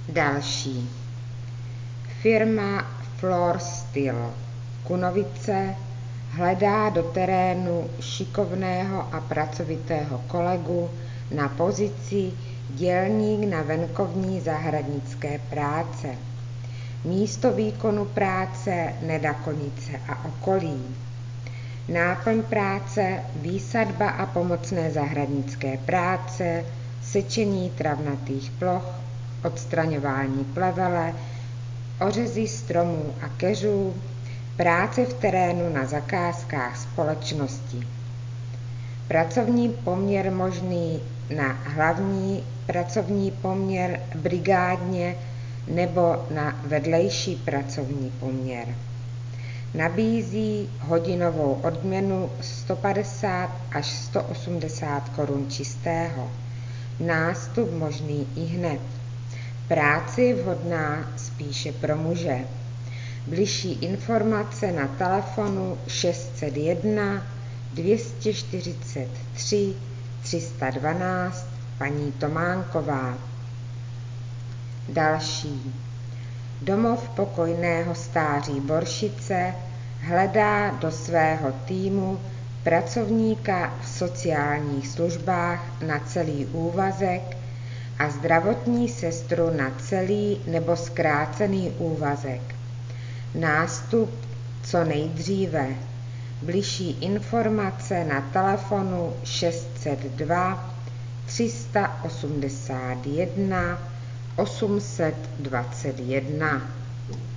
Další. Firma Floor Steel Kunovice hledá do terénu šikovného a pracovitého kolegu na pozici dělník na venkovní zahradnické práce. Místo výkonu práce Nedakonice a okolí. Náplň práce výsadba a pomocné zahradnické práce, sečení travnatých ploch, odstraňování plevele, ořezy stromů a keřů, práce v terénu na zakázkách společnosti. Pracovní poměr možný na hlavní pracovní poměr brigádně nebo na vedlejší pracovní poměr. Nabízí hodinovou odměnu 150 až 180 korun čistého. Nástup možný ihned. Práce je vhodná spíše pro muže. Bližší informace na telefonu 601 243 312 paní Tománková. Další. Domov pokojného stáří Boršice hledá do svého týmu pracovníka v sociálních službách na celý úvazek a zdravotní sestru na celý nebo zkrácený úvazek. Nástup co nejdříve. Bližší informace na telefonu 602 381 821.